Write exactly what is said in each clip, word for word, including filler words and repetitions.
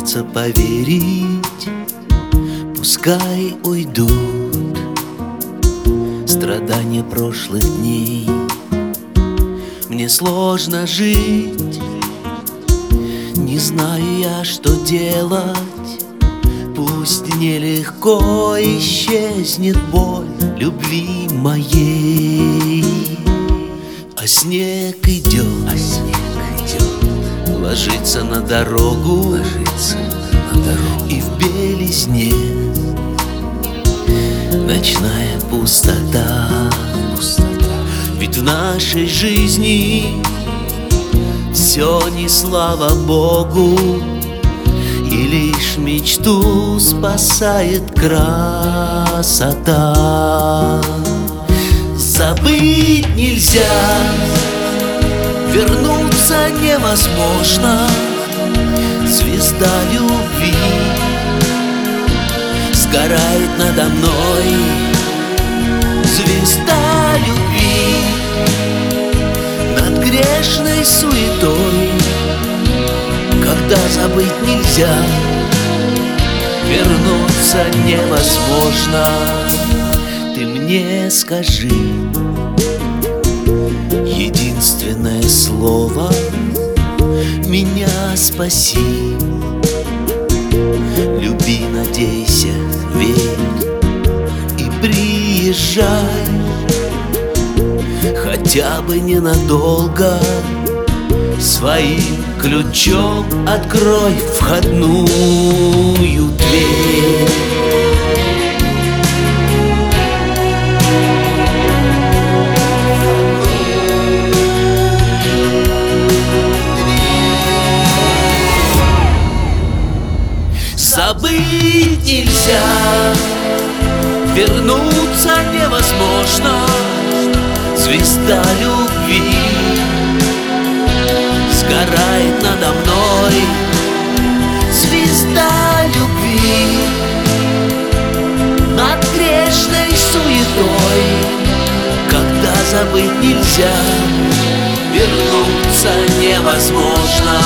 хочется поверить, пускай уйдут страдания прошлых дней. Мне сложно жить, не знаю я, что делать. Пусть нелегко исчезнет боль любви моей. А снег идет, а снег идет, ложится на дорогу, ложится на дорогу, и в белизне ночная пустота, пустота. Ведь в нашей жизни все не слава Богу, и лишь мечту спасает красота. Забыть нельзя, вернуться невозможно. Звезда любви сгорает надо мной. Звезда любви над грешной суетой. Когда забыть нельзя, вернуться невозможно. Ты мне скажи единственное слово, меня спаси. Люби, надейся, верь и приезжай, хотя бы ненадолго. Своим ключом открой входную дверь. Забыть нельзя, вернуться невозможно. Звезда любви сгорает надо мной. Звезда любви над грешной суетой. Когда забыть нельзя, вернуться невозможно.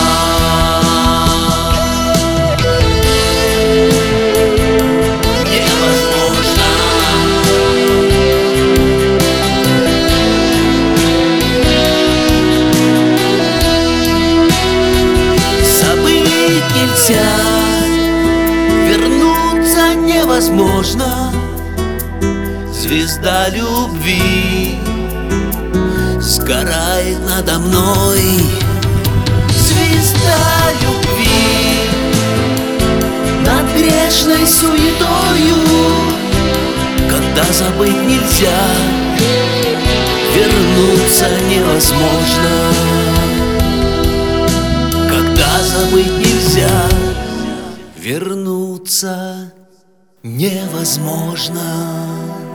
Вернуться невозможно. Звезда любви сгорает надо мной. Звезда любви над грешной суетою. Когда забыть нельзя, вернуться невозможно. Когда забыть нельзя, вернуться невозможно.